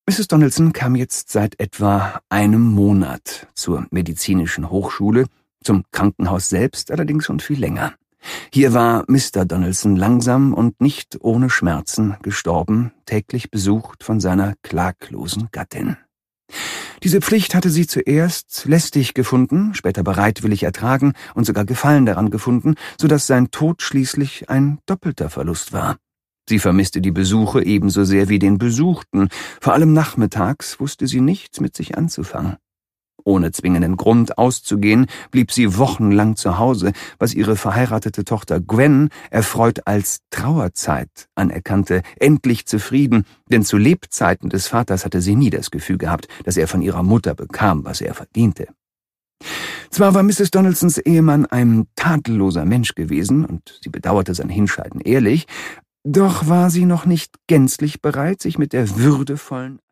Mrs. Donaldson kam jetzt seit etwa einem Monat zur medizinischen Hochschule, zum Krankenhaus selbst allerdings schon viel länger. Hier war Mr. Donaldson langsam und nicht ohne Schmerzen gestorben, täglich besucht von seiner klaglosen Gattin. Diese Pflicht hatte sie zuerst lästig gefunden, später bereitwillig ertragen und sogar Gefallen daran gefunden, so dass sein Tod schließlich ein doppelter Verlust war. Sie vermisste die Besuche ebenso sehr wie den Besuchten, vor allem nachmittags wusste sie nichts mit sich anzufangen. Ohne zwingenden Grund auszugehen, blieb sie wochenlang zu Hause, was ihre verheiratete Tochter Gwen erfreut als Trauerzeit anerkannte, endlich zufrieden, denn zu Lebzeiten des Vaters hatte sie nie das Gefühl gehabt, dass er von ihrer Mutter bekam, was er verdiente. Zwar war Mrs. Donaldsons Ehemann ein tadelloser Mensch gewesen, und sie bedauerte sein Hinscheiden ehrlich, doch war sie noch nicht gänzlich bereit, sich mit der würdevollen